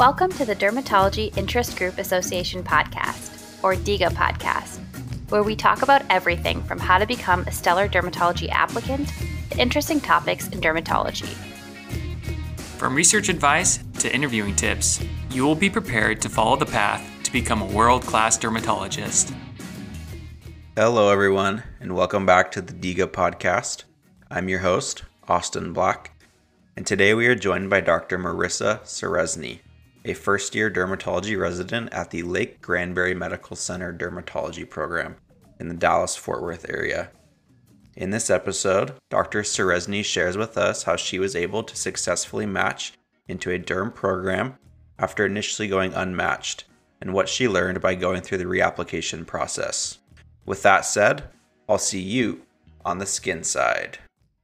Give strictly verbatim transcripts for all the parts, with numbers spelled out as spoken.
Welcome to the Dermatology Interest Group Association podcast, or DIGA podcast, where we talk about everything from how to become a stellar dermatology applicant to interesting topics in dermatology. From research advice to interviewing tips, you will be prepared to follow the path to become a world-class dermatologist. Hello, everyone, and welcome back to the DIGA podcast. I'm your host, Austin Black, and today we are joined by Doctor Marissa Ceresny, a first-year dermatology resident at the Lake Granbury Medical Center Dermatology Program in the Dallas-Fort Worth area. In this episode, Doctor Ceresny shares with us how she was able to successfully match into a derm program after initially going unmatched, and what she learned by going through the reapplication process. With that said, I'll see you on the skin side.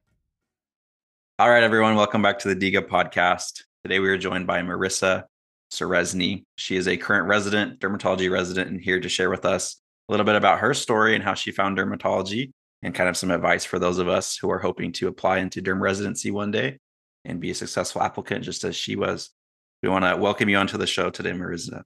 All right, everyone, welcome back to the DIGA podcast. Today we are joined by Marissa Ceresny. She is a current resident, dermatology resident, and here to share with us a little bit about her story and how she found dermatology and kind of some advice for those of us who are hoping to apply into derm residency one day and be a successful applicant just as she was. We want to welcome you onto the show today, Marissa.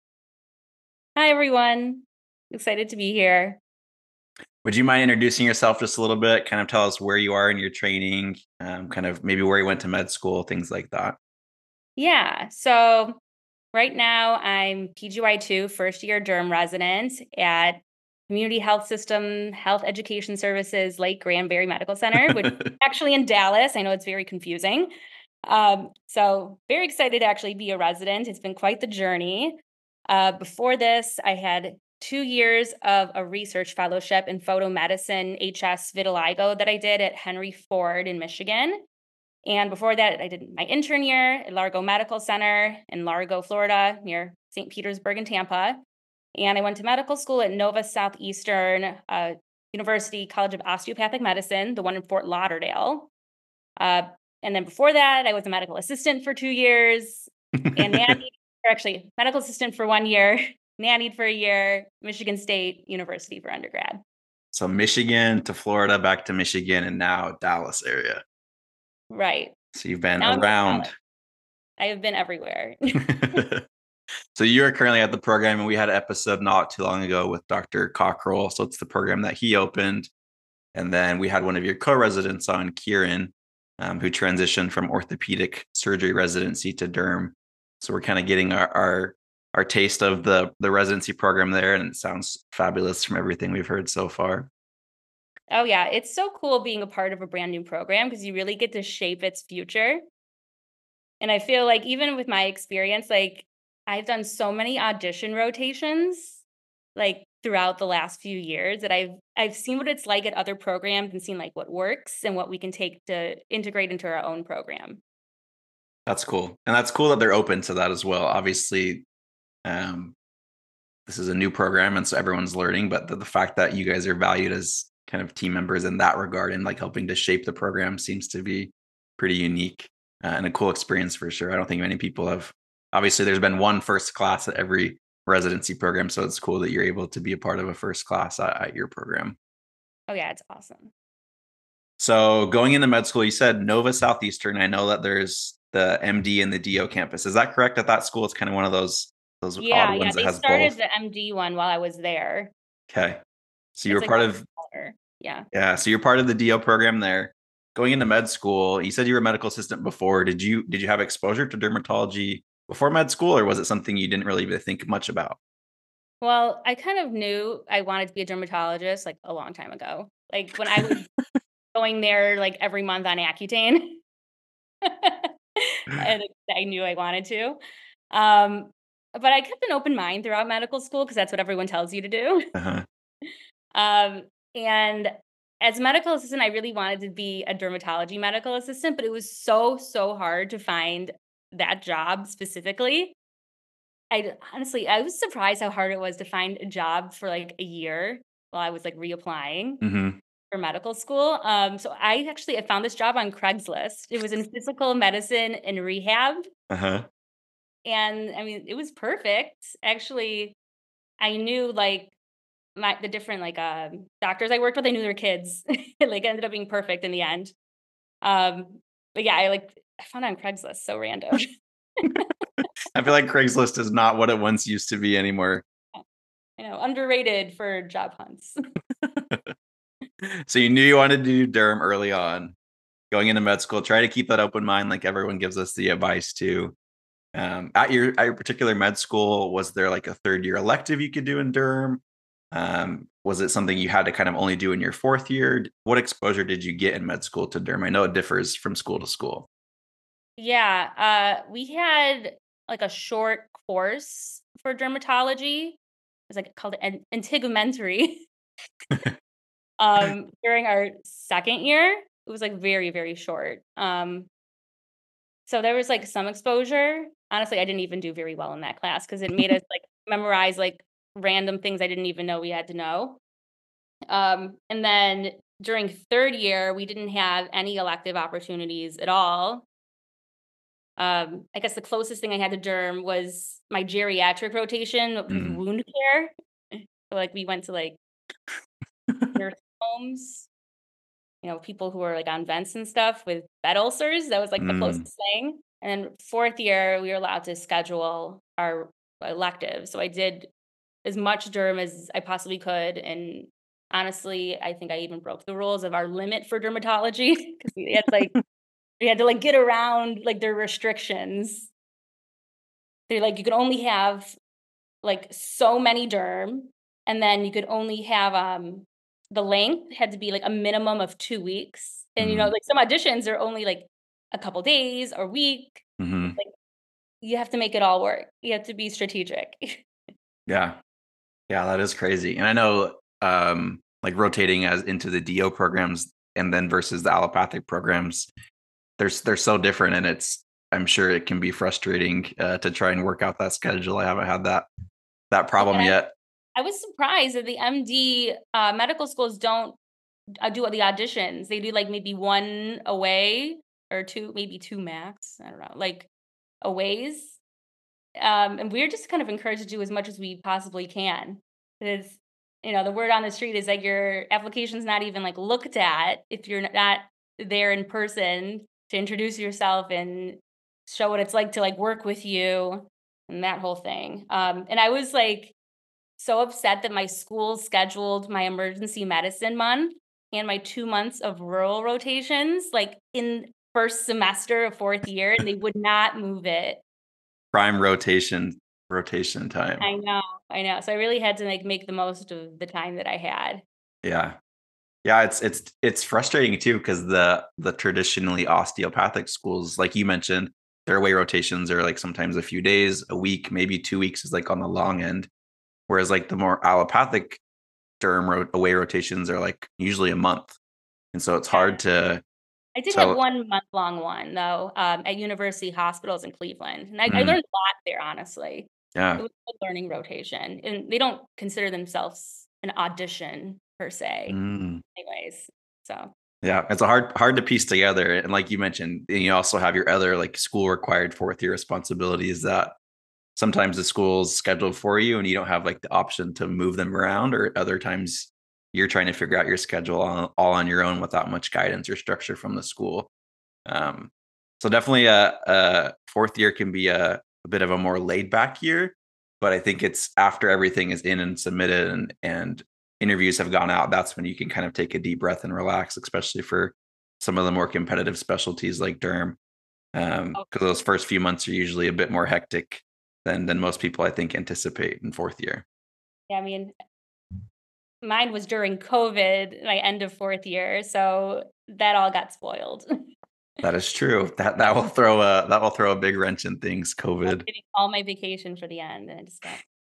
Hi, everyone. Excited to be here. Would you mind introducing yourself just a little bit? Kind of tell us where you are in your training, um, kind of maybe where you went to med school, things like that. Yeah. So right now I'm P G Y two, first year derm resident at Community Health System Health Education Services, Lake Granbury Medical Center, which is actually in Dallas. I know it's very confusing. Um, so very excited to actually be a resident. It's been quite the journey. Uh, before this, I had two years of a research fellowship in photomedicine, H S vitiligo that I did at Henry Ford in Michigan. And before that, I did my intern year at Largo Medical Center in Largo, Florida, near Saint Petersburg and Tampa. And I went to medical school at Nova Southeastern uh, University College of Osteopathic Medicine, the one in Fort Lauderdale. Uh, and then before that, I was a medical assistant for two years and nannied, or actually medical assistant for one year, nannied for a year, Michigan State University for undergrad. So Michigan to Florida, back to Michigan, and now Dallas area. Right. So you've been now around. I have been everywhere. So you are currently at the program, and we had an episode not too long ago with Doctor Cockrell. So it's the program that he opened. And then we had one of your co-residents on, Kieran, um, who transitioned from orthopedic surgery residency to derm. So we're kind of getting our, our our taste of the the residency program there, and it sounds fabulous from everything we've heard so far. Oh, yeah. It's so cool being a part of a brand new program because you really get to shape its future. And I feel like even with my experience, like I've done so many audition rotations, like throughout the last few years that I've I've seen what it's like at other programs and seen like what works and what we can take to integrate into our own program. That's cool. And that's cool that they're open to that as well. Obviously, um, this is a new program, and so everyone's learning, but the, the fact that you guys are valued as kind of team members in that regard and like helping to shape the program seems to be pretty unique uh, and a cool experience for sure. I don't think many people have, obviously there's been one first class at every residency program. So it's cool that you're able to be a part of a first class at, at your program. Oh yeah, it's awesome. So going into med school, you said Nova Southeastern. I know that there's the M D and the D O campus. Is that correct at that school? It's kind of one of those, those Yeah, odd yeah. ones that They has started both. the M D one while I was there. Okay. So you It's were like part much of, smaller. Yeah. yeah. So you're part of the D O program there. Going into med school, you said you were a medical assistant before. Did you did you have exposure to dermatology before med school, or was it something you didn't really think much about? Well, I kind of knew I wanted to be a dermatologist like a long time ago. Like when I was going there like every month on Accutane. And I knew I wanted to. Um, but I kept an open mind throughout medical school because that's what everyone tells you to do. Uh-huh. Um, and as a medical assistant, I really wanted to be a dermatology medical assistant, but it was so, so hard to find that job specifically. I honestly, I was surprised how hard it was to find a job for like a year while I was like reapplying Mm-hmm. for medical school. Um, so I actually I found this job on Craigslist. It was in physical medicine and rehab. Uh-huh. And I mean, it was perfect. Actually, I knew like my the different like um doctors I worked with, I knew their kids. It like ended up being perfect in the end. Um, but yeah, I like I found it on Craigslist, so random. I feel like Craigslist is not what it once used to be anymore. I know, underrated for job hunts. So you knew you wanted to do derm early on, going into med school. Try to keep that open mind, like everyone gives us the advice to. Um, at your at your particular med school, was there like a third year elective you could do in derm? Um, was it something you had to kind of only do in your fourth year? What exposure did you get in med school to derm? I know it differs from school to school. Yeah, uh, we had like a short course for dermatology. It was like called an integumentary. um, during our second year, it was like very, very short. Um, so there was like some exposure. Honestly, I didn't even do very well in that class because it made us like memorize like random things I didn't even know we had to know. Um, and then during third year, we didn't have any elective opportunities at all. Um, I guess the closest thing I had to derm was my geriatric rotation with Mm. wound care. So, like we went to like nurse homes, you know, people who are like on vents and stuff with bed ulcers. That was like the Mm. closest thing. And then fourth year, we were allowed to schedule our electives. So I did as much derm as I possibly could. And honestly, I think I even broke the rules of our limit for dermatology because we had like we had to like get around like their restrictions. They're like you could only have like so many derm, and then you could only have um the length had to be like a minimum of two weeks. And you know, Mm. like some auditions are only like a couple days or week. Mm-hmm. It's like you have to make it all work. You have to be strategic. Yeah. Yeah, that is crazy. And I know um like rotating as into the D O programs and then versus the allopathic programs, there's they're so different, and it's I'm sure it can be frustrating uh, to try and work out that schedule. I haven't had that that problem And I, yet. I was surprised that the M D uh, medical schools don't uh, do the auditions. They do like maybe one away or two, maybe two max. I don't know, like aways. Um, and we're just kind of encouraged to do as much as we possibly can. Because, you know, the word on the street is that your application's not even like looked at if you're not there in person to introduce yourself and show what it's like to like work with you and that whole thing. Um, and I was like so upset that my school scheduled my emergency medicine month and my two months of rural rotations like in first semester of fourth year, and they would not move it. Prime rotation rotation time. I know, I know. So I really had to like make the most of the time that I had. Yeah. Yeah, it's it's it's frustrating too because the the traditionally osteopathic schools, like you mentioned, their away rotations are like sometimes a few days, a week, maybe two weeks is like on the long end. Whereas like the more allopathic derm ro- away rotations are like usually a month. And so it's hard to I did have tell. one month long one though, um, at University Hospitals in Cleveland, and I, I Mm, learned a lot there. Honestly, it yeah. was a learning rotation, and they don't consider themselves an audition per se, Mm. anyways. So Yeah, it's a hard hard to piece together. And like you mentioned, you also have your other like school required fourth year responsibilities that sometimes the school's scheduled for you and you don't have like the option to move them around, or other times you're trying to figure out your schedule all, all on your own without much guidance or structure from the school. Um, so definitely a, a fourth year can be a, a bit of a more laid back year, but I think it's after everything is in and submitted and, and interviews have gone out, that's when you can kind of take a deep breath and relax, especially for some of the more competitive specialties like derm. Um, oh, because those first few months are usually a bit more hectic than than most people I think anticipate in fourth year. yeah, I mean, mine was during COVID, my end of fourth year, so that all got spoiled. That is true. That that will throw a that will throw a big wrench in things. I was COVID. getting all my vacation for the end, and it just got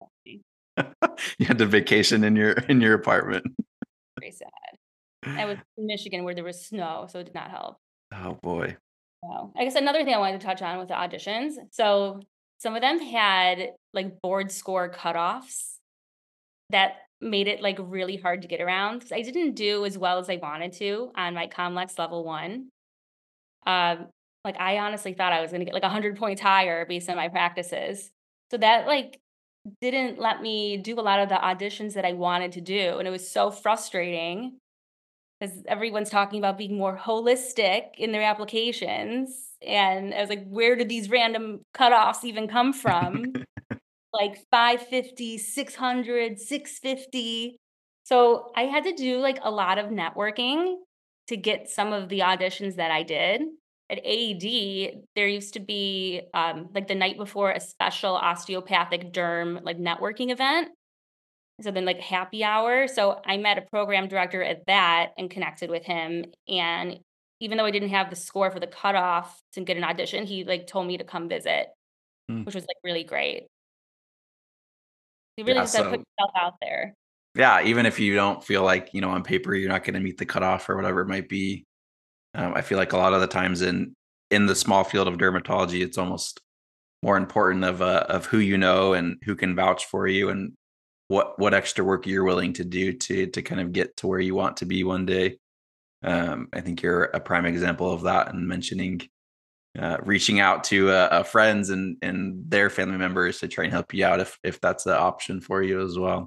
You had to vacation in your in your apartment. very sad. I was in Michigan where there was snow, so it did not help. Oh boy. So, I guess another thing I wanted to touch on with the auditions. So some of them had like board score cutoffs that made it like really hard to get around because I didn't do as well as I wanted to on my Comlex level one. Um, like I honestly thought I was going to get like one hundred points higher based on my practices. So that like didn't let me do a lot of the auditions that I wanted to do, and it was so frustrating because everyone's talking about being more holistic in their applications. And I was like, where did these random cutoffs even come from? Like five fifty, six hundred, six fifty. So I had to do like a lot of networking to get some of the auditions that I did. At A E D, there used to be um, like the night before a special osteopathic derm like networking event. So then like happy hour. So I met a program director at that and connected with him. And even though I didn't have the score for the cutoff to get an audition, he like told me to come visit, Mm. which was like really great. You really Yeah, just have to put so yourself out there. yeah, even if you don't feel like, you know, on paper you're not going to meet the cutoff or whatever it might be, um, I feel like a lot of the times in in the small field of dermatology, it's almost more important of uh, of who you know and who can vouch for you and what what extra work you're willing to do to to kind of get to where you want to be one day. Um, I think you're a prime example of that, and mentioning uh, reaching out to uh, uh, friends and and their family members to try and help you out if if that's the option for you as well.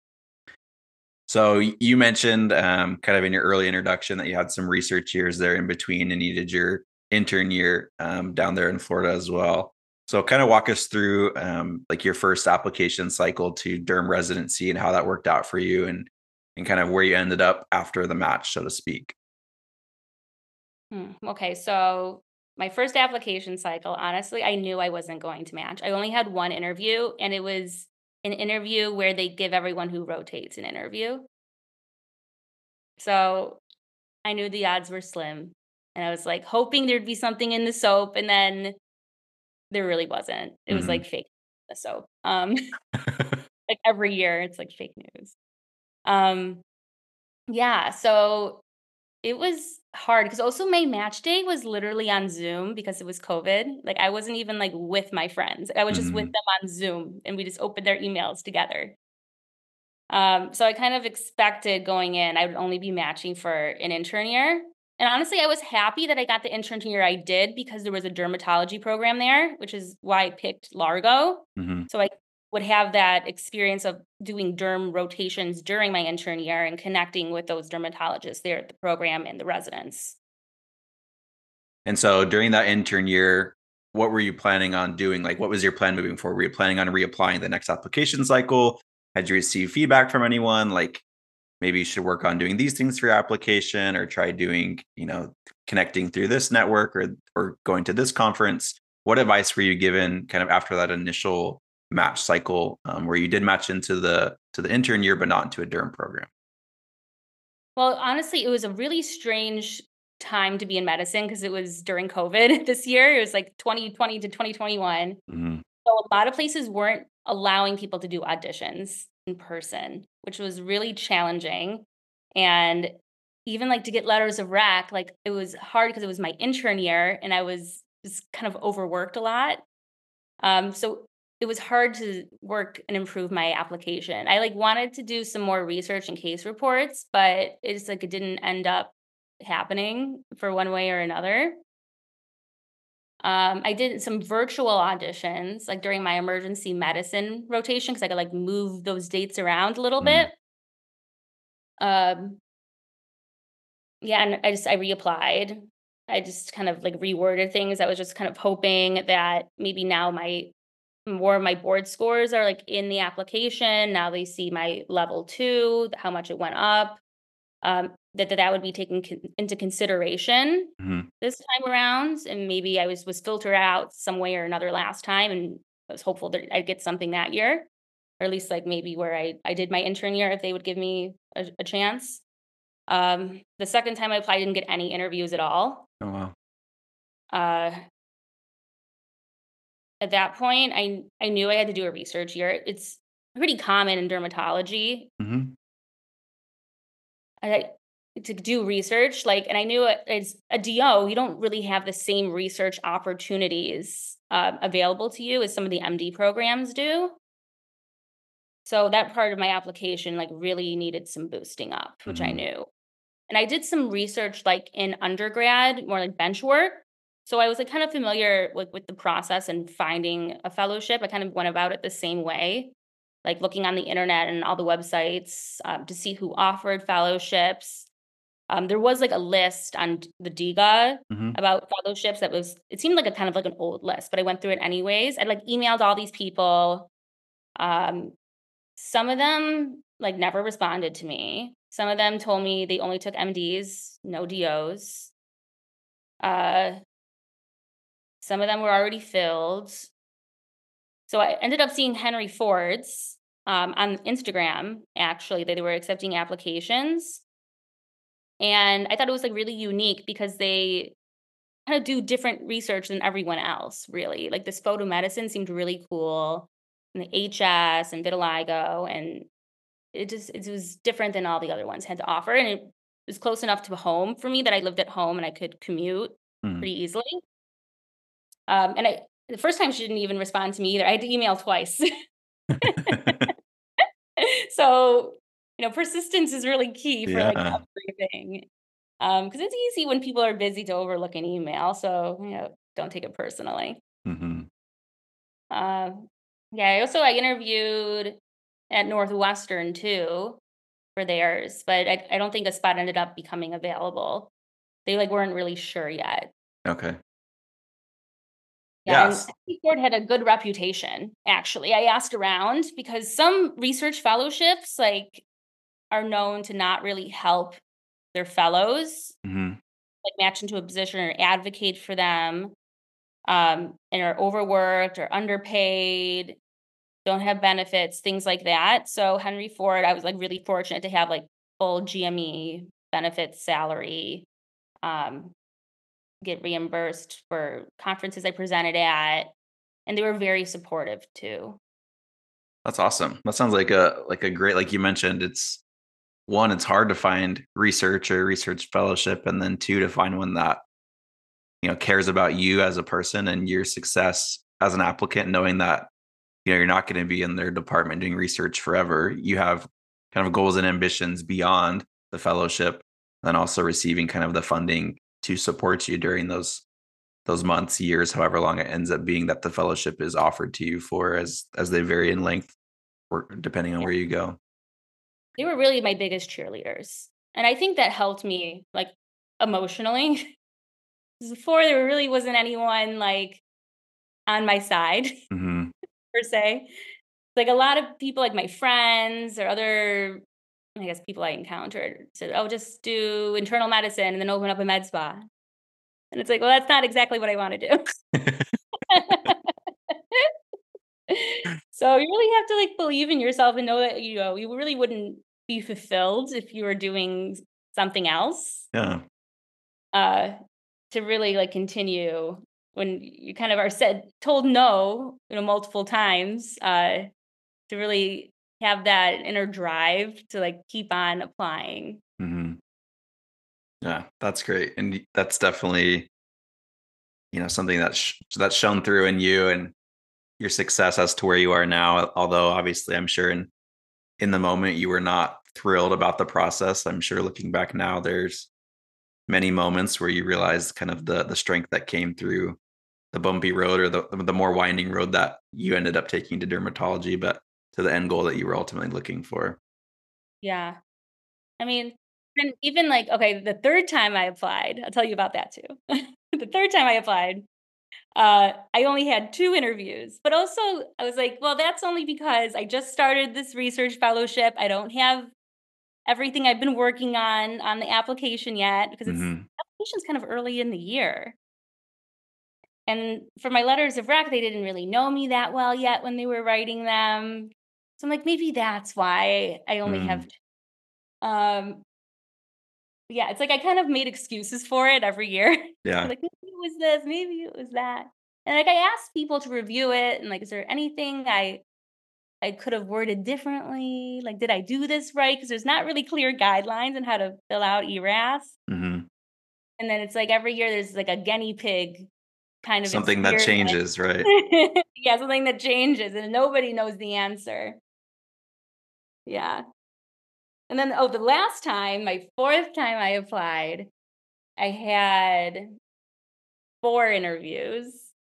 So you mentioned um, kind of in your early introduction that you had some research years there in between, and you did your intern year um, down there in Florida as well. So kind of walk us through um, like your first application cycle to derm residency and how that worked out for you, and and kind of where you ended up after the match, so to speak. Hmm. Okay, so my first application cycle, honestly, I knew I wasn't going to match. I only had one interview, and it was an interview where they give everyone who rotates an interview. So I knew the odds were slim. And I was like hoping there'd be something in the soap, and then there really wasn't. It was Hmm. like fake the soap. Um, like every year, it's like fake news. Um, yeah, so it was hard because also my match day was literally on Zoom because it was COVID. Like I wasn't even like with my friends. I was just with Hmm. them on Zoom and we just opened their emails together. Um, so I kind of expected going in, I would only be matching for an intern year. And honestly, I was happy that I got the intern year I did because there was a dermatology program there, which is why I picked Largo. Hmm. So I would have that experience of doing derm rotations during my intern year and connecting with those dermatologists there at the program and the residents. And so during that intern year, what were you planning on doing? Like, what was your plan moving forward? Were you planning on reapplying the next application cycle? Had you received feedback from anyone? Like, maybe you should work on doing these things for your application, or try doing, you know, connecting through this network, or or going to this conference. What advice were you given kind of after that initial match cycle, um, where you did match into the to the intern year, but not into a derm program? Well, honestly, it was a really strange time to be in medicine because it was during COVID this year. It was like twenty twenty to twenty twenty-one. Hmm. So a lot of places weren't allowing people to do auditions in person, which was really challenging. And even like to get letters of rec, like it was hard because it was my intern year and I was just kind of overworked a lot. Um, so it was hard to work and improve my application. I like wanted to do some more research and case reports, but it's like it didn't end up happening for one way or another. Um, I did some virtual auditions, like, during my emergency medicine rotation, because I could, like, move those dates around a little Hmm. bit. Um, yeah, and I just I reapplied. I just kind of, like, reworded things. I was just kind of hoping that maybe now my more of my board scores are, like, in the application. Now they see my level two, how much it went up, um, that that that would be taken con into consideration Hmm. this time around, and maybe I was was filtered out some way or another last time, and I was hopeful that I'd get something that year, or at least, like, maybe where I I did my intern year, if they would give me a a chance. Um, the second time I applied, I didn't get any interviews at all. Oh wow. Uh, at that point, I I knew I had to do a research year. It's pretty common in dermatology Hmm. I to do research, like, and I knew it as a D O, you don't really have the same research opportunities, um, available to you as some of the M D programs do. So that part of my application, like, really needed some boosting up, which I Hmm. knew. And I did some research, like, in undergrad, more like bench work. So I was, like, kind of familiar with with the process and finding a fellowship. I kind of went about it the same way, like, looking on the internet and all the websites, um, to see who offered fellowships. Um, there was like a list on the DIGA Mm-hmm. about fellowships that was, it seemed like a kind of like an old list, but I went through it anyways. I like emailed all these people. Um, some of them like never responded to me. Some of them told me they only took M Ds, no D Os. Uh, some of them were already filled. So I ended up seeing Henry Ford's um, on Instagram, actually, that they were accepting applications. And I thought it was like really unique because they kind of do different research than everyone else, really. Like this photomedicine seemed really cool, and the H S and vitiligo, and it just it was different than all the other ones had to offer. And it was close enough to home for me that I lived at home and I could commute Mm-hmm. pretty easily. Um, and I the first time she didn't even respond to me either. I had to email twice. So, you know, persistence is really key for like Yeah. everything. Um, because it's easy when people are busy to overlook an email. So, you know, don't take it personally. Mm-hmm. Um, yeah, I also I interviewed at Northwestern too for theirs, but I, I don't think a spot ended up becoming available. They like weren't really sure yet. Okay. Yeah, and Yes. Henry Ford had a good reputation, actually. I asked around because some research fellowships like are known to not really help their fellows, Mm-hmm. like match into a position or advocate for them, um, and are overworked or underpaid, don't have benefits, things like that. So Henry Ford, I was like really fortunate to have like full G M E benefits, salary, um, get reimbursed for conferences I presented at, and they were very supportive too. That's awesome. That sounds like a like a great, like you mentioned, it's one, it's hard to find research or research fellowship, and then two, to find one that, you know, cares about you as a person and your success as an applicant, knowing that, you know, you're not going to be in their department doing research forever. You have kind of goals and ambitions beyond the fellowship, and also receiving kind of the funding to support you during those those months, years, however long it ends up being that the fellowship is offered to you for, as as they vary in length or depending on Yeah. where you go. They were really my biggest cheerleaders. And I think that helped me like emotionally. 'Cause before there really wasn't anyone like on my side Mm-hmm. per se. Like a lot of people, like my friends or other, I guess, people I encountered said, "Oh, just do internal medicine and then open up a med spa." And it's like, well, that's not exactly what I want to do. So you really have to like believe in yourself and know that, you know, you really wouldn't be fulfilled if you were doing something else. Yeah. Uh, to really like continue when you kind of are said told no, you know, multiple times. Uh, to really have that inner drive to like keep on applying. Mm-hmm. Yeah, that's great, and that's definitely, you know, something that's sh- that's shown through in you and your success as to where you are now. Although obviously, I'm sure in in the moment you were not thrilled about the process. I'm sure looking back now, there's many moments where you realize kind of the the strength that came through the bumpy road, or the the more winding road that you ended up taking to dermatology, but to the end goal that you were ultimately looking for. Yeah. I mean, and even like, okay, the third time I applied, I'll tell you about that too. The third time I applied, uh, I only had two interviews, but also I was like, well, that's only because I just started this research fellowship. I don't have everything I've been working on on the application yet because it's Mm-hmm. application's kind of early in the year. And for my letters of rec, they didn't really know me that well yet when they were writing them. So I'm like, maybe that's why I only have. Mm. Um, yeah, it's like I kind of made excuses for it every year. Yeah. Like maybe it was this, maybe it was that, and like I asked people to review it, and like, is there anything I I could have worded differently? Like, did I do this right? Because there's not really clear guidelines on how to fill out E R A S. Mm-hmm. And then it's like every year there's like a guinea pig kind of Something that experiment. changes, right? Yeah, something that changes and nobody knows the answer. Yeah. And then, oh, the last time, my fourth time I applied, I had four interviews.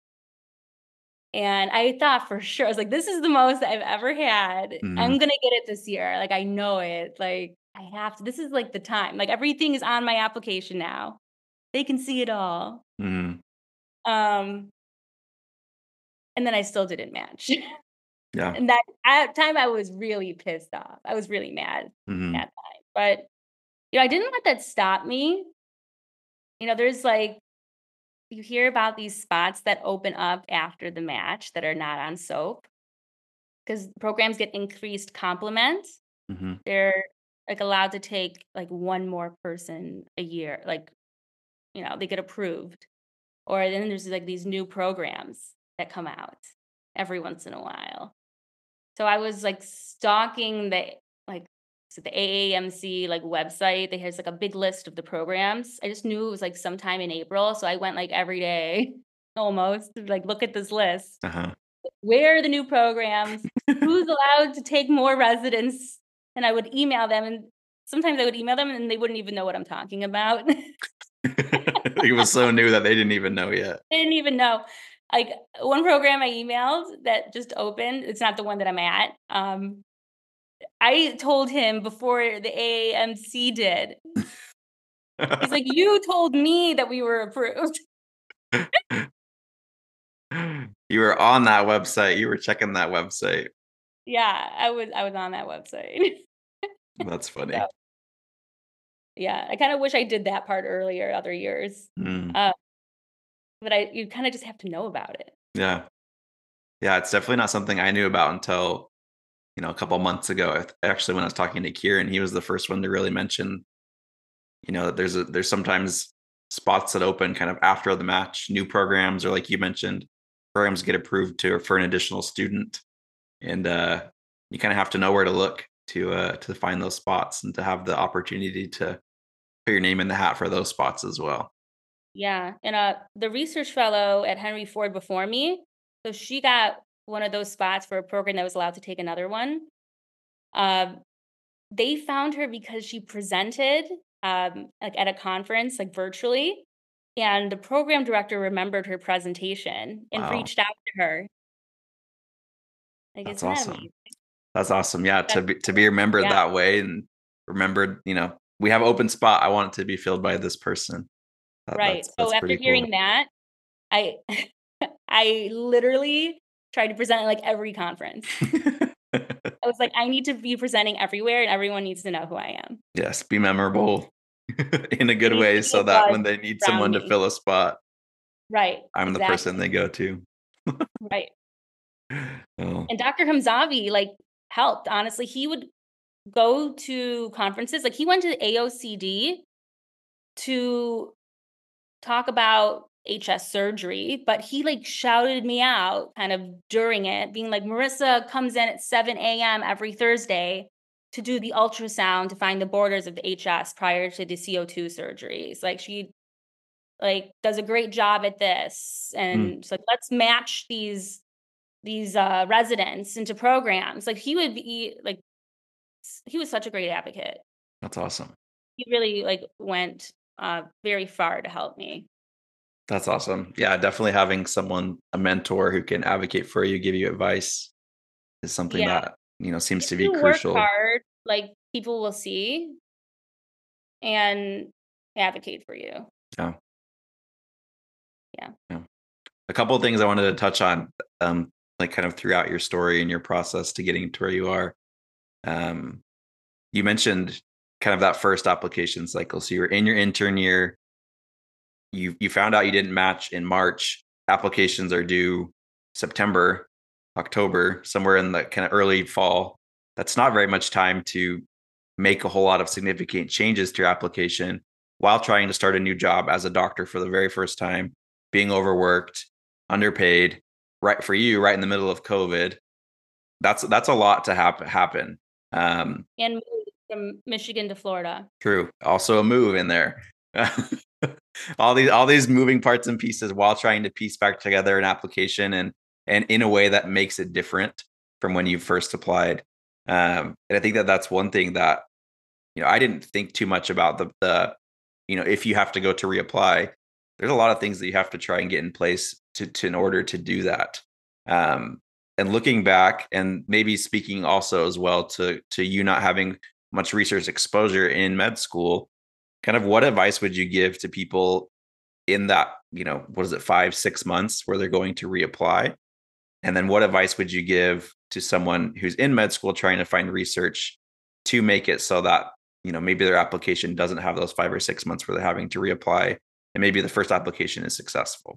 And I thought for sure, I was like, this is the most I've ever had. Mm-hmm. I'm going to get it this year. Like, I know it. Like, I have to. This is like the time. Like everything is on my application now. They can see it all. Mm-hmm. Um, and then I still didn't match. Yeah. And that at time I was really pissed off. I was really mad Mm-hmm. at time. But you know, I didn't let that stop me. You know, there's like you hear about these spots that open up after the match that are not on SOAP because programs get increased compliments. Mm-hmm. They're like allowed to take like one more person a year. Like, you know, they get approved. Or then there's like these new programs that come out every once in a while. So I was like stalking the like so the A A M C like website. They has like a big list of the programs. I just knew it was like sometime in April, so I went like every day almost to like look at this list. Uh-huh. Where are the new programs? Who's allowed to take more residents? And I would email them, and sometimes I would email them, and they wouldn't even know what I'm talking about. It was so new that they didn't even know yet. They didn't even know. Like one program I emailed that just opened, it's not the one that I'm at. Um, I told him before the A A M C did. He's like, you told me that we were approved. You were on that website. You were checking that website. Yeah, I was I was on that website. That's funny. So, yeah, I kind of wish I did that part earlier, other years. Mm. Uh, but I you kind of just have to know about it. Yeah. Yeah, it's definitely not something I knew about until, you know, a couple months ago. Actually, when I was talking to Kieran, he was the first one to really mention, you know, that there's a, there's sometimes spots that open kind of after the match, new programs, or like you mentioned, programs get approved to for an additional student, and uh, you kind of have to know where to look to uh, to find those spots and to have the opportunity to put your name in the hat for those spots as well. Yeah, and uh, the research fellow at Henry Ford before me, so she got one of those spots for a program that was allowed to take another one. Um, they found her because she presented um, like at a conference, like virtually, and the program director remembered her presentation and Wow. reached out to her. Like, That's isn't that awesome. amazing? That's awesome. Yeah, to be to be remembered Yeah. that way and remembered, you know, we have open spot. I want it to be filled by this person. That, Right. That's, So that's after pretty hearing cool. that, I I literally tried to present at like every conference. I was like, I need to be presenting everywhere, and everyone needs to know who I am. Yes, be memorable in a It good needs way to be so a that buzz when they need around someone to me. fill a spot, Right. I'm the person Exactly. they go to. Right. Oh, And Doctor Hamzavi like helped. Honestly, he would go to conferences. Like he went to A O C D to talk about H S surgery, but he like shouted me out kind of during it, being like, Marissa comes in at seven a.m. every Thursday to do the ultrasound to find the borders of the H S prior to the C O two surgeries. Like she like does a great job at this. And it's like, let's match these these uh residents into programs. Like he would be like s- he was such a great advocate. that's awesome. He really like went uh very far to help me. That's awesome. Yeah, definitely having someone, a mentor who can advocate for you, give you advice is something Yeah. that, you know, seems If to be you work crucial. hard, like people will see and advocate for you. Yeah. Yeah. Yeah. A couple of things I wanted to touch on, um, like kind of throughout your story and your process to getting to where you are. Um, you mentioned kind of that first application cycle. So you were in your intern year. You you found out you didn't match in March. Applications are due September, October, somewhere in the kind of early fall. That's not very much time to make a whole lot of significant changes to your application while trying to start a new job as a doctor for the very first time, being overworked, underpaid, right for you, right in the middle of COVID. That's that's a lot to happen happen. Um, And moved from Michigan to Florida. True. Also a move in there. all these all these moving parts and pieces while trying to piece back together an application and and in a way that makes it different from when you first applied. Um, and I think that that's one thing that, you know, I didn't think too much about the the you know, if you have to go to reapply, there's a lot of things that you have to try and get in place to, to in order to do that. Um, and looking back and maybe speaking also as well to to you not having much research exposure in med school. Kind of what advice would you give to people in that, you know, what is it, five, six months where they're going to reapply? And then what advice would you give to someone who's in med school trying to find research to make it so that, you know, maybe their application doesn't have those five or six months where they're having to reapply, and maybe the first application is successful?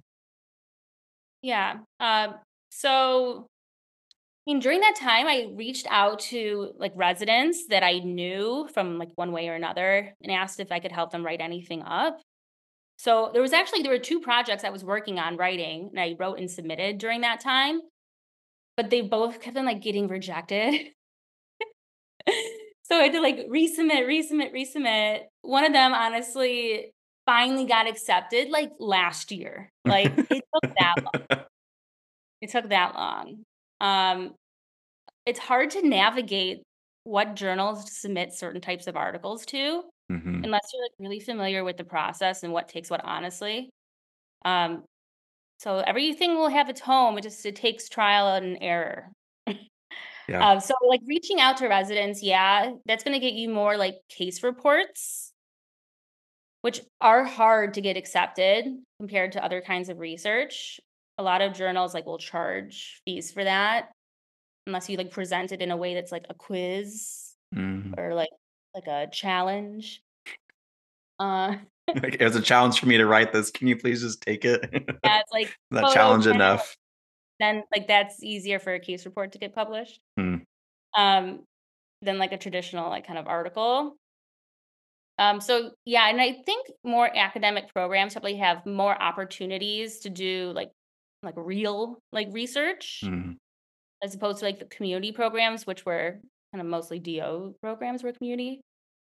Yeah. Um, so, I mean, during that time, I reached out to like residents that I knew from like one way or another and asked if I could help them write anything up. So there was actually, there were two projects I was working on writing and I wrote and submitted during that time, but they both kept on like getting rejected. So I had to like resubmit, resubmit, resubmit. One of them honestly finally got accepted like last year. Like it took that long. It took that long. Um, it's hard to navigate what journals to submit certain types of articles to Mm-hmm. unless you're like really familiar with the process and what takes what honestly. Um, so everything will have its home. It just it takes trial and error. Yeah. Um, so like reaching out to residents, yeah, that's going to get you more like case reports, which are hard to get accepted compared to other kinds of research. A lot of journals like will charge fees for that unless you like present it in a way that's like a quiz Mm-hmm. or like like a challenge. Uh, Like, it was a challenge for me to write this. Can you please just take it? yeah, it's like Is that photo challenge print, enough? then like that's easier for a case report to get published. Hmm. Um, than like a traditional like kind of article. Um, so yeah, and I think more academic programs probably have more opportunities to do like like real like research Hmm. as opposed to like the community programs, which were kind of mostly D O programs were community.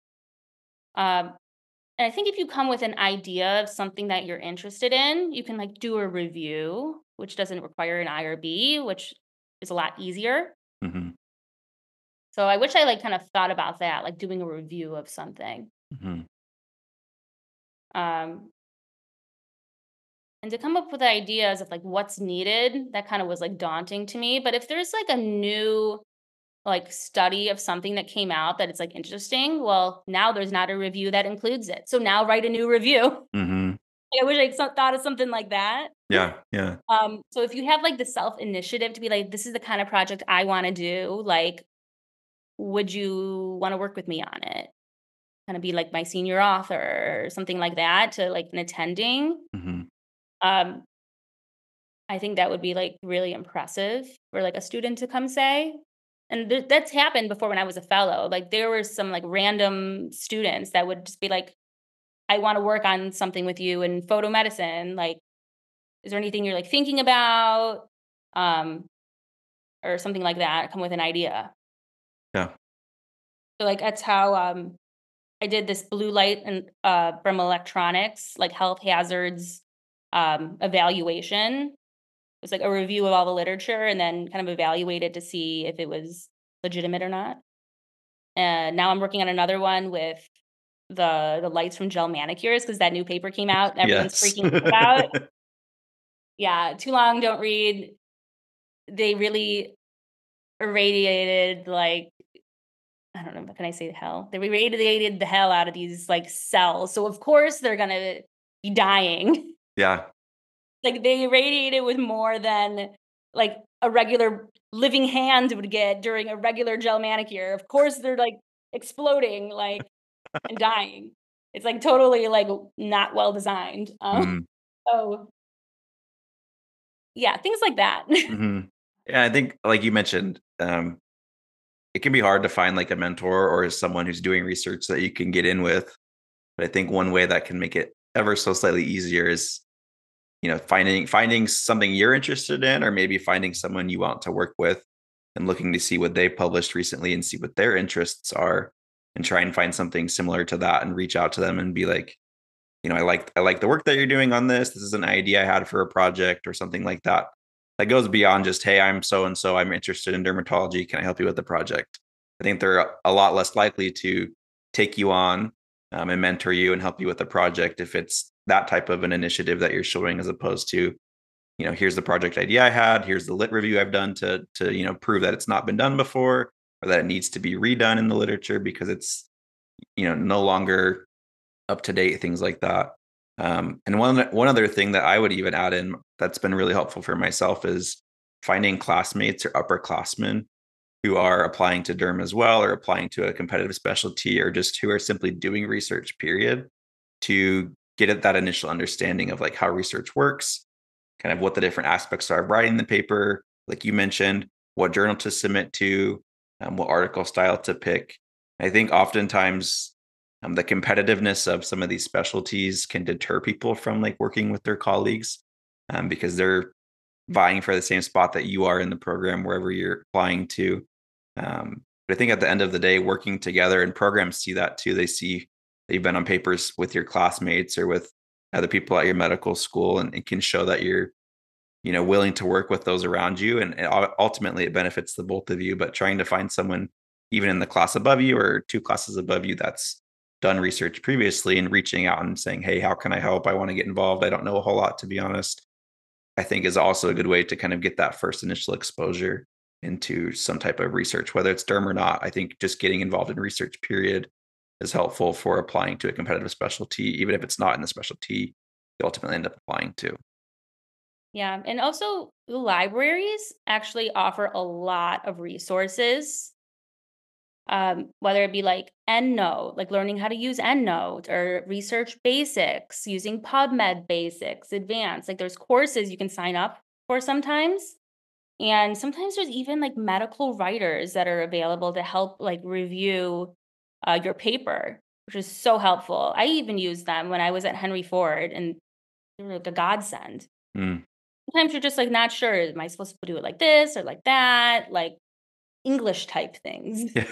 Um, and I think if you come with an idea of something that you're interested in, you can like do a review, which doesn't require an I R B, which is a lot easier. Hmm. So I wish I like kind of thought about that, like doing a review of something. Hmm. Um, and to come up with ideas of like what's needed, that kind of was like daunting to me. But if there's like a new like study of something that came out that it's like interesting, well, now there's not a review that includes it. So now write a new review. Hmm. Like, I wish I so- thought of something like that. Yeah. Yeah. Um, so if you have like the self initiative to be like, this is the kind of project I want to do, like, would you want to work with me on it? Kind of be like my senior author or something like that to like an attending. Hmm. Um, I think that would be like really impressive for like a student to come say. And th- that's happened before when I was a fellow. Like there were some like random students that would just be like, I want to work on something with you in photo medicine. Like, is there anything you're like thinking about? Um, or something like that. Come with an idea. Yeah. So like that's how um I did this blue light and uh from electronics, like health hazards um evaluation. It was like a review of all the literature and then kind of evaluated to see if it was legitimate or not. And now I'm working on another one with the the lights from gel manicures because that new paper came out and everyone's Yes. freaking out. Yeah, too long, don't read. They really irradiated like I don't know, what can I say hell? They irradiated the hell out of these like cells. So of course they're gonna be dying. Yeah. Like they irradiated with more than like a regular living hand would get during a regular gel manicure. Of course they're like exploding like and dying. It's like totally like not well designed. Um, Mm. so yeah, things like that. Hmm. Yeah, I think like you mentioned, um, it can be hard to find like a mentor or someone who's doing research that you can get in with. But I think one way that can make it ever so slightly easier is, you know, finding finding something you're interested in, or maybe finding someone you want to work with and looking to see what they published recently and see what their interests are, and try and find something similar to that and reach out to them and be like, you know, I like I like the work that you're doing on this. This is an idea I had for a project or something like that. That goes beyond just, hey, I'm so and so, I'm interested in dermatology. Can I help you with the project? I think they're a lot less likely to take you on um, and mentor you and help you with the project if it's that type of an initiative that you're showing, as opposed to, you know, here's the project idea I had, here's the lit review I've done to to you know prove that it's not been done before. or that it needs to be redone in the literature because it's, you know, no longer up to date, things like that. Um, and one one other thing that I would even add in that's been really helpful for myself is finding classmates or upperclassmen who are applying to derm as well, or applying to a competitive specialty, or just who are simply doing research, period, to get at that initial understanding of like how research works, kind of what the different aspects are of writing the paper, like you mentioned, what journal to submit to, um, what article style to pick. I think oftentimes um, the competitiveness of some of these specialties can deter people from like working with their colleagues um, because they're vying for the same spot that you are in the program wherever you're applying to. Um, but I think at the end of the day, working together, and programs see that too. They see that you've been on papers with your classmates or with other people at your medical school, and it can show that you're, you know, willing to work with those around you. And, and ultimately it benefits the both of you, but trying to find someone even in the class above you or two classes above you that's done research previously and reaching out and saying, hey, how can I help? I want to get involved. I don't know a whole lot, to be honest, I think is also a good way to kind of get that first initial exposure into some type of research, whether it's derm or not. I think just getting involved in research, period, is helpful for applying to a competitive specialty, even if it's not in the specialty you ultimately end up applying to. Yeah. And also, the libraries actually offer a lot of resources, um, whether it be like EndNote, like learning how to use EndNote, or research basics, using PubMed basics, advanced. Like there's courses you can sign up for sometimes. And sometimes there's even like medical writers that are available to help like review uh, your paper, which is so helpful. I even used them when I was at Henry Ford, and they were like a godsend. Mm. Sometimes you're just like not sure. Am I supposed to do it like this or like that? Like English type things. Yeah.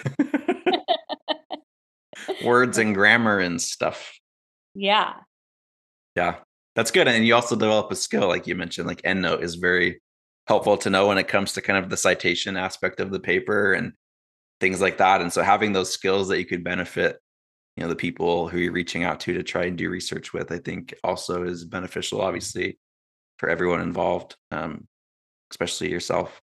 Words and grammar and stuff. Yeah. Yeah, that's good. And you also develop a skill, like you mentioned, like EndNote is very helpful to know when it comes to kind of the citation aspect of the paper and things like that. And so having those skills that you could benefit, you know, the people who you're reaching out to to try and do research with, I think also is beneficial, obviously, for everyone involved, um, especially yourself.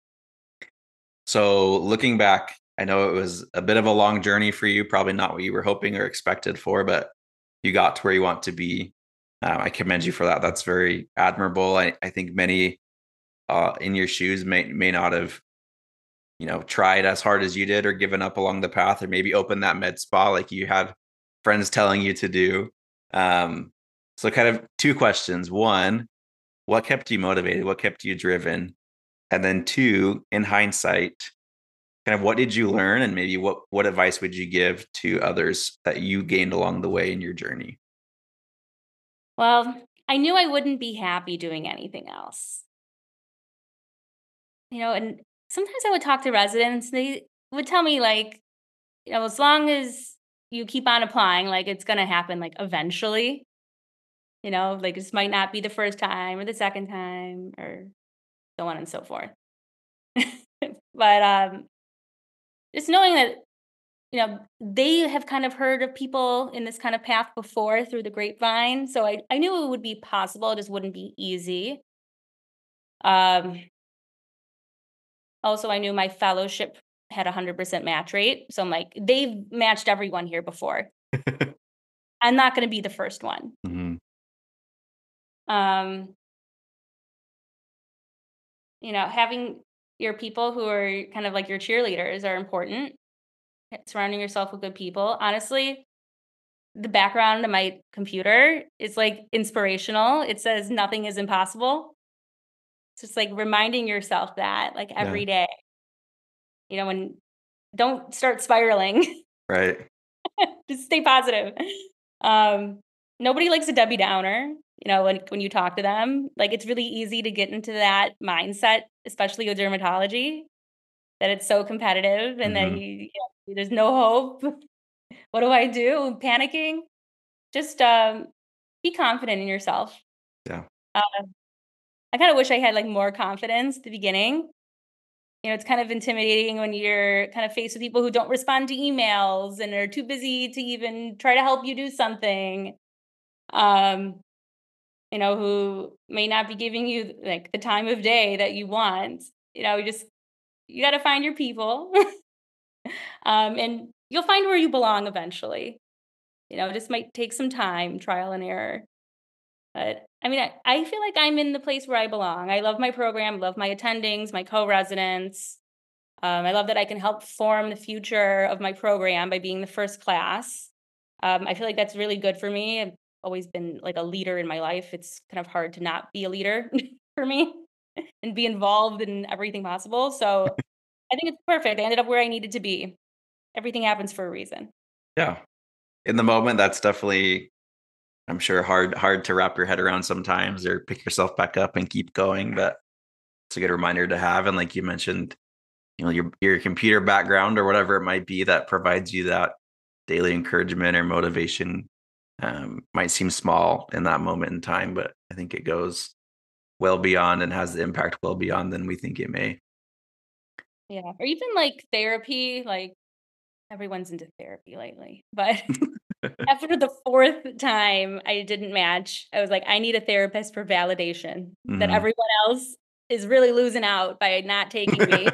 So looking back, I know it was a bit of a long journey for you, probably not what you were hoping or expected for, but you got to where you want to be. Um, I commend you for that. That's very admirable. I, I think many uh, in your shoes may may not have, you know, tried as hard as you did or given up along the path, or maybe opened that med spa like you had friends telling you to do. Um, so kind of two questions. One, what kept you motivated? What kept you driven? And then two, in hindsight, kind of what did you learn, and maybe what what advice would you give to others that you gained along the way in your journey? Well, I knew I wouldn't be happy doing anything else. You know, and sometimes I would talk to residents, they would tell me like, you know, as long as you keep on applying, like it's going to happen like eventually, you know, like this might not be the first time or the second time or so on and so forth. But um just knowing that, you know, they have kind of heard of people in this kind of path before through the grapevine. So I, I knew it would be possible. It just wouldn't be easy. Um, also, I knew my fellowship had a one hundred percent match rate. So I'm like, they've matched everyone here before. I'm not going to be the first one. Mm-hmm. Um, you know, having your people who are kind of like your cheerleaders are important. Surrounding yourself with good people. Honestly, the background of my computer is like inspirational. It says nothing is impossible. It's just like reminding yourself that like every Yeah. day, you know, when don't start spiraling, Right. just stay positive. Um, nobody likes a Debbie Downer, you know, when, when you talk to them, like it's really easy to get into that mindset, especially with dermatology, that it's so competitive and that Mm-hmm. you, you know, there's no hope. What do I do? Panicking? Just um, be confident in yourself. Yeah. Uh, I kind of wish I had like more confidence at the beginning. You know, it's kind of intimidating when you're kind of faced with people who don't respond to emails and are too busy to even try to help you do something. Um, you know, who may not be giving you like the time of day that you want. You know, you just you got to find your people. um, and you'll find where you belong eventually. You know, it just might take some time, trial and error. But I mean, I, I feel like I'm in the place where I belong. I love my program, love my attendings, my co-residents. Um, I love that I can help form the future of my program by being the first class. Um, I feel like that's really good for me. I've always been like a leader in my life. It's kind of hard to not be a leader for me and be involved in everything possible. So I think it's perfect. I ended up where I needed to be. Everything happens for a reason. Yeah. In the moment, that's definitely, I'm sure, hard hard to wrap your head around sometimes, or pick yourself back up and keep going. But it's a good reminder to have. And like you mentioned, you know, your your computer background or whatever it might be that provides you that daily encouragement or motivation, um, might seem small in that moment in time, but I think it goes well beyond and has the impact well beyond than we think it may. Yeah. Or even like therapy, like everyone's into therapy lately. But after the fourth time I didn't match, I was like, I need a therapist for validation that Mhm. everyone else is really losing out by not taking me.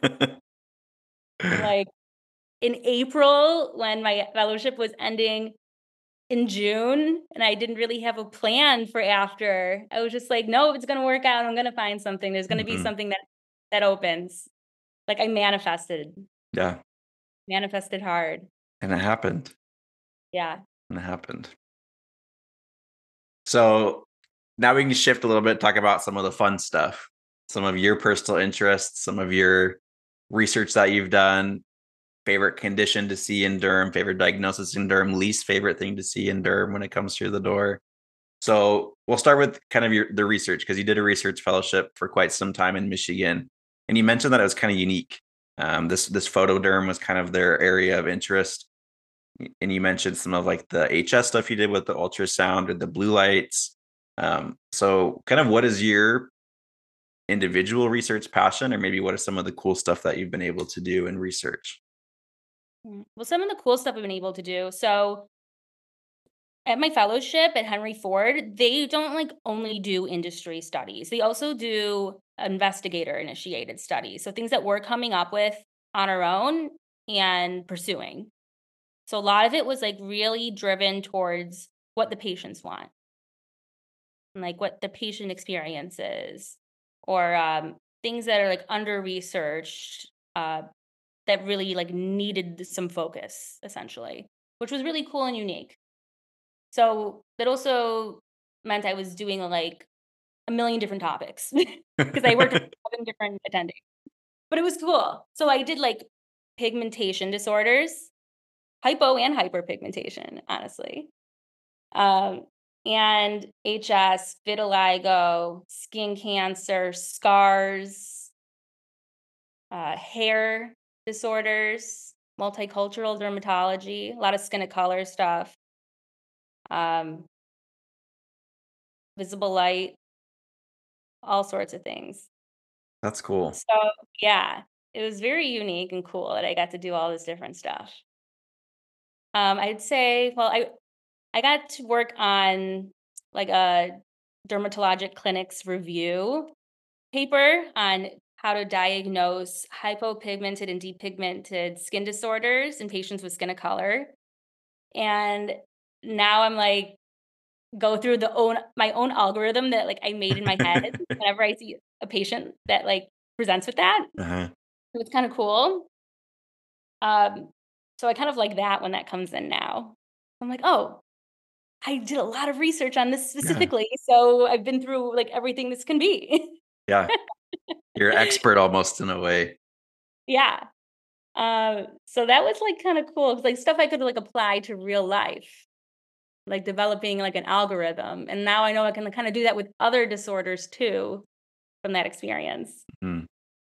Like in April, when my fellowship was ending in June, and I didn't really have a plan for after, I was just like, no, it's going to work out. I'm going to find something. There's going to be Mhm. something that that opens. Like I manifested, Yeah, manifested hard. and it happened. Yeah. And it happened. So now we can shift a little bit, talk about some of the fun stuff, some of your personal interests, some of your research that you've done, favorite condition to see in derm, favorite diagnosis in derm, least favorite thing to see in derm when it comes through the door. So we'll start with kind of your the research, because you did a research fellowship for quite some time in Michigan, and you mentioned that it was kind of unique. Um, this this photoderm was kind of their area of interest, and you mentioned some of like the H S stuff you did with the ultrasound or the blue lights. Um, so, kind of, what is your individual research passion, or maybe what is some of the cool stuff that you've been able to do in research? Mm. Well, some of the cool stuff I've been able to do. So at my fellowship at Henry Ford, they don't like only do industry studies. They also do investigator initiated studies. So things that we're coming up with on our own and pursuing. So a lot of it was like really driven towards what the patients want, and like what the patient experience is, or um, things that are like under researched, uh, that really like needed some focus essentially, which was really cool and unique. So that also meant I was doing like a million different topics because I worked with seven different attendings. But it was cool. So I did like pigmentation disorders, hypo and hyperpigmentation, honestly. Um, and H S, vitiligo, skin cancer, scars, uh, hair disorders, multicultural dermatology, a lot of skin of color stuff, um, visible light, all sorts of things. That's cool. So, yeah, it was very unique and cool that I got to do all this different stuff. Um, I'd say, well, I I got to work on like a dermatologic clinics review paper on how to diagnose hypopigmented and depigmented skin disorders in patients with skin of color. And now I'm like go through the own my own algorithm that like I made in my head whenever I see a patient that like presents with that. Uh-huh. So it's kind of cool. Um, so I kind of like that when that comes in now. I'm like, oh, I did a lot of research on this Yeah. specifically, so I've been through like everything this can be. Yeah. You're an expert almost in a way. Yeah. Um, so that was like kind of cool. It's like stuff I could like apply to real life, like developing like an algorithm. And now I know I can kind of do that with other disorders too from that experience. Mm.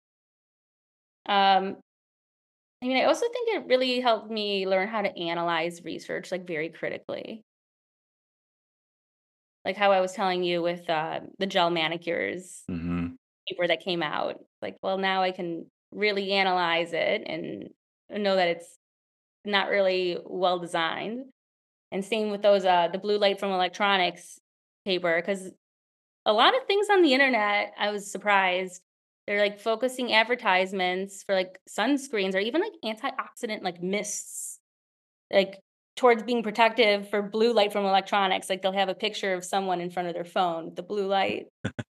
Um, I mean, I also think it really helped me learn how to analyze research like very critically. Like how I was telling you with uh, the gel manicures Hmm. paper that came out. Like, well, now I can really analyze it and know that it's not really well designed. And same with those uh the blue light from electronics paper, because a lot of things on the internet, I was surprised. They're like focusing advertisements for like sunscreens or even like antioxidant like mists, like towards being protective for blue light from electronics. Like they'll have a picture of someone in front of their phone with the blue light.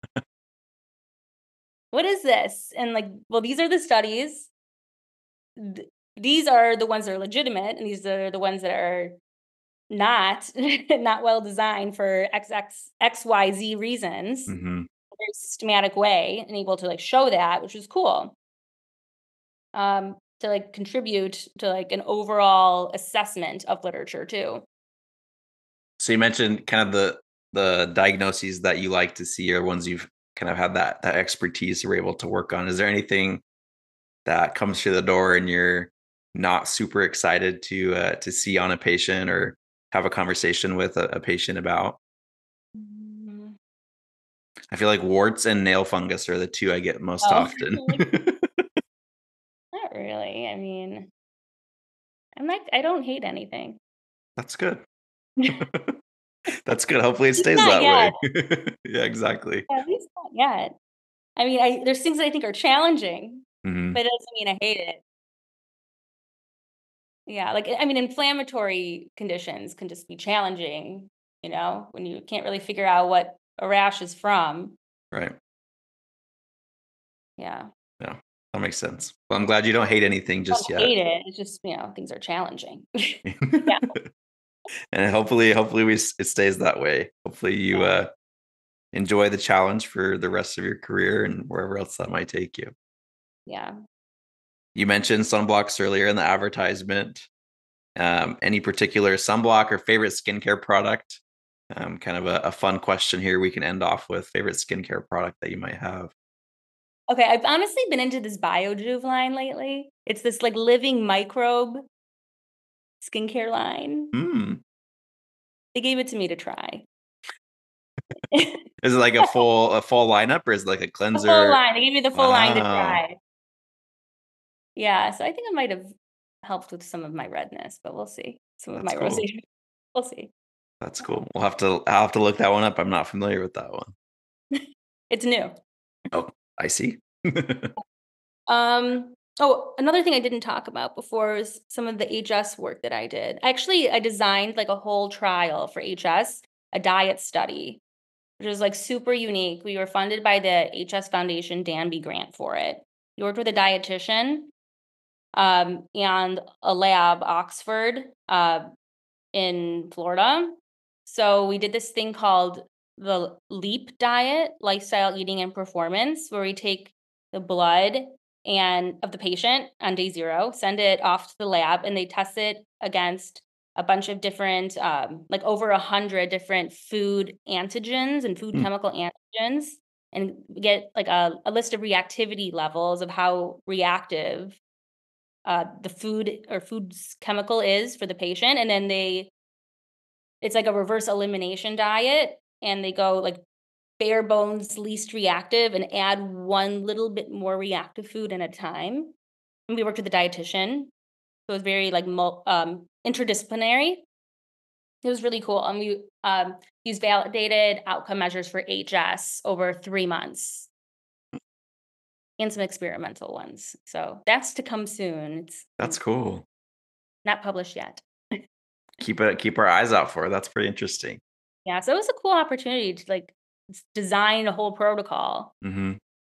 What is this? And like, well, these are the studies. Th- these are the ones that are legitimate, and these are the ones that are not not well designed for X X X Y Z reasons. Mm-hmm. Very systematic way, and able to like show that, which is cool. Um, to like contribute to like an overall assessment of literature too. So you mentioned kind of the the diagnoses that you like to see are ones you've kind of had that that expertise you're able to work on. Is there anything that comes through the door and you're not super excited to uh, to see on a patient or have a conversation with a, a patient about? Mm. I feel like warts and nail fungus are the two I get most Oh, often. not really. I mean, I'm like, I don't hate anything. That's good. That's good. Hopefully it At least stays not that yet. way. Yeah, exactly. At least not yet. I mean, I there's things that I think are challenging, Hmm. but it doesn't mean I hate it. Yeah, like I mean, inflammatory conditions can just be challenging, you know, when you can't really figure out what a rash is from. Right. Yeah. Yeah, that makes sense. Well, I'm glad you don't hate anything I just don't yet. hate it. It's just, you know, things are challenging. Yeah. And hopefully, hopefully we s- it stays that way. Hopefully you Yeah. uh, enjoy the challenge for the rest of your career and wherever else that might take you. Yeah. You mentioned sunblocks earlier in the advertisement. Um, any particular sunblock or favorite skincare product? Um, kind of a, a fun question here we can end off with. Favorite skincare product that you might have? Okay, I've honestly been into this BioJuve line lately. It's this like living microbe skincare line. Hmm. They gave it to me to try. Is it like a full a full lineup or is it like a The full cleanser? line. They gave me the full line to Wow, try. Yeah, so I think it might have helped with some of my redness, but we'll see. Some of that's my cool. rosacea. We'll see. That's cool. We'll have to I'll have to look that one up. I'm not familiar with that one. It's new. Oh, I see. Um, oh, another thing I didn't talk about before is some of the H S work that I did. Actually, I designed like a whole trial for H S, a diet study, which was like super unique. We were funded by the H S Foundation Danby grant for it. We worked with a dietitian um, and a lab, Oxford, uh, in Florida. So we did this thing called the LEAP diet, lifestyle eating and performance, where we take the blood and of the patient on day zero, send it off to the lab, and they test it against a bunch of different, um, like over a hundred different food antigens and food Hmm. chemical antigens, and get like a, a list of reactivity levels of how reactive uh, the food or food's chemical is for the patient, and then they it's like a reverse elimination diet, and they go like bare bones least reactive and add one little bit more reactive food at a time. And we worked with a dietitian, so it was very like mul- um, interdisciplinary. It was really cool, and we um, used validated outcome measures for H S over three months, and some experimental ones. So that's to come soon. It's That's cool. not published yet. Keep it keep our eyes out for it. That's pretty interesting. Yeah, so it was a cool opportunity to like s- design a whole protocol Hmm.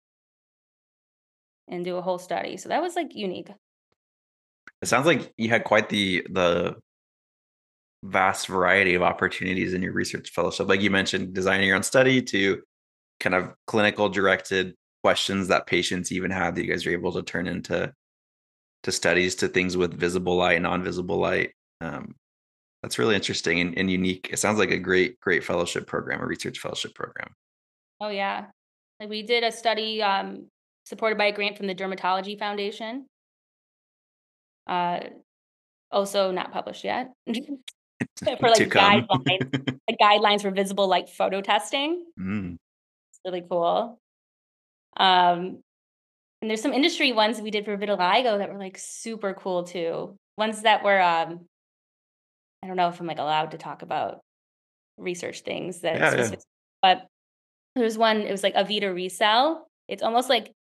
and do a whole study. So that was like unique. It sounds like you had quite the the vast variety of opportunities in your research fellowship. Like you mentioned, designing your own study to kind of clinical directed questions that patients even had that you guys are able to turn into to studies to things with visible light and non-visible light. Um, that's really interesting and, and unique. It sounds like a great, great fellowship program, a research fellowship program. Oh yeah. Like we did a study um, supported by a grant from the Dermatology Foundation. Uh, also not published yet. For To like come. guidelines, like guidelines for visible light photo testing. Mm. It's really cool. Um, and there's some industry ones we did for vitiligo that were like super cool too. Ones that were um, I don't know if I'm like allowed to talk about research things that Yeah, yeah. specific, but there's one, it was like Avita Resell. It's almost like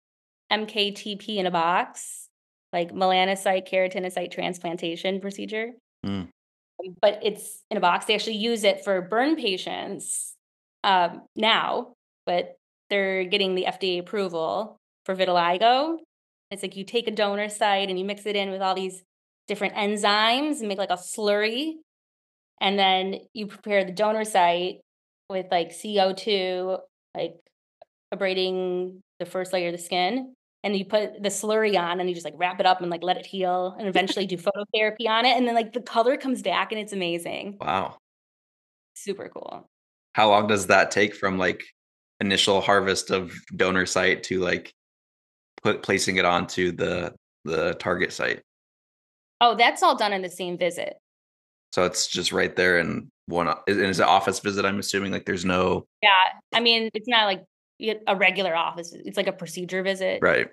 M K T P in a box, like melanocyte keratinocyte transplantation procedure. Mm. But it's in a box. They actually use it for burn patients um, now, but they're getting the F D A approval for vitiligo. It's like you take a donor site and you mix it in with all these different enzymes and make like a slurry. And then you prepare the donor site with like C O two, like abrading the first layer of the skin. And you put the slurry on and you just like wrap it up and like let it heal and eventually do phototherapy on it. And then like the color comes back and it's amazing. Wow. Super cool. How long does that take from like initial harvest of donor site to like put placing it onto the the target site? Oh, that's all done in the same visit. So it's just right there in one. And it's an office visit, I'm assuming. Like there's no. Yeah. I mean, it's not like a regular office. It's like a procedure visit. Right.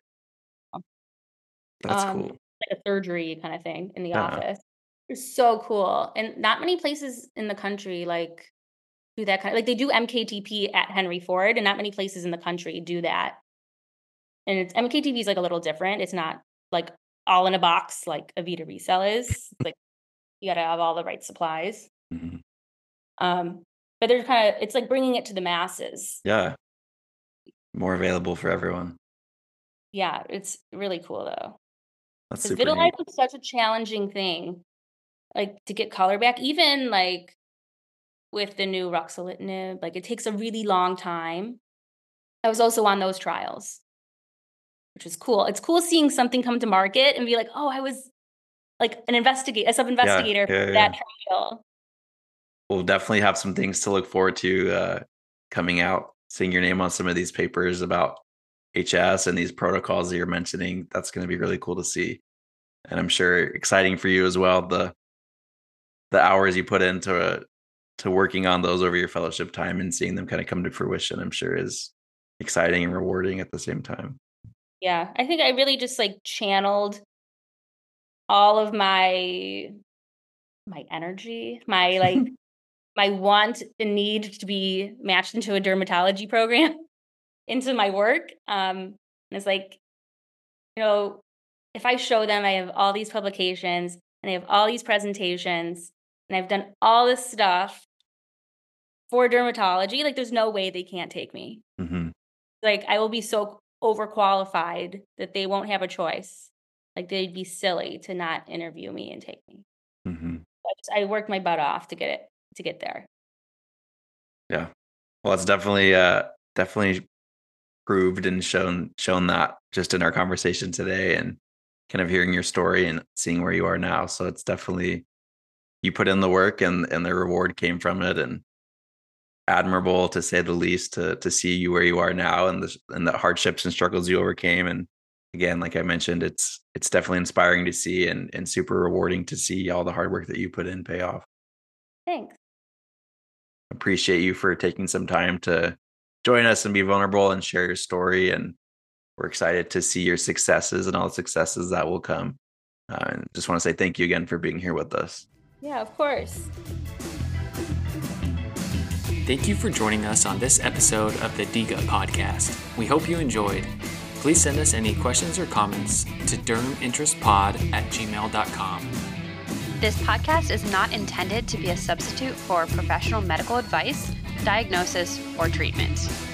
That's um, cool. Like a surgery kind of thing in the Yeah. office. It's so cool. And not many places in the country like do that kind of, like they do M K T P at Henry Ford and not many places in the country do that. And it's M K T P is like a little different. It's not like all in a box like a Vita Resell is. It's like you got to have all the right supplies. Mm-hmm. Um, but they're kind of, it's like bringing it to the masses. Yeah. More available for everyone. Yeah, it's really cool though. That's Because super neat. vitiligo is such a challenging thing, like to get color back. Even like with the new ruxolitinib, like it takes a really long time. I was also on those trials, which is cool. It's cool seeing something come to market and be like, oh, I was like an investigator, a sub-investigator Yeah, yeah, for yeah. that trial. We'll definitely have some things to look forward to uh, coming out, seeing your name on some of these papers about H S and these protocols that you're mentioning. That's going to be really cool to see. And I'm sure exciting for you as well. The the hours you put into uh, to working on those over your fellowship time and seeing them kind of come to fruition, I'm sure is exciting and rewarding at the same time. Yeah, I think I really just like channeled all of my my energy, my like my want and need to be matched into a dermatology program into my work. Um, and it's like, you know, if I show them I have all these publications and I have all these presentations and I've done all this stuff for dermatology, like there's no way they can't take me. Mm-hmm. Like I will be so overqualified that they won't have a choice. Like they'd be silly to not interview me and take me. Mm-hmm. I, just, I worked my butt off to get it to get there. Yeah, well, it's definitely uh, definitely proved and shown shown that just in our conversation today, and kind of hearing your story and seeing where you are now. So it's definitely you put in the work, and and the reward came from it, and admirable to say the least to to see you where you are now, and the and the hardships and struggles you overcame. And again, like I mentioned, it's it's definitely inspiring to see and and super rewarding to see all the hard work that you put in pay off. Thanks. Appreciate you for taking some time to join us and be vulnerable and share your story. And we're excited to see your successes and all the successes that will come. Uh, and just want to say thank you again for being here with us. Yeah, of course. Thank you for joining us on this episode of the DIGA podcast. We hope you enjoyed. Please send us any questions or comments to derminterestpod at gmail dot com. This podcast is not intended to be a substitute for professional medical advice, diagnosis, or treatment.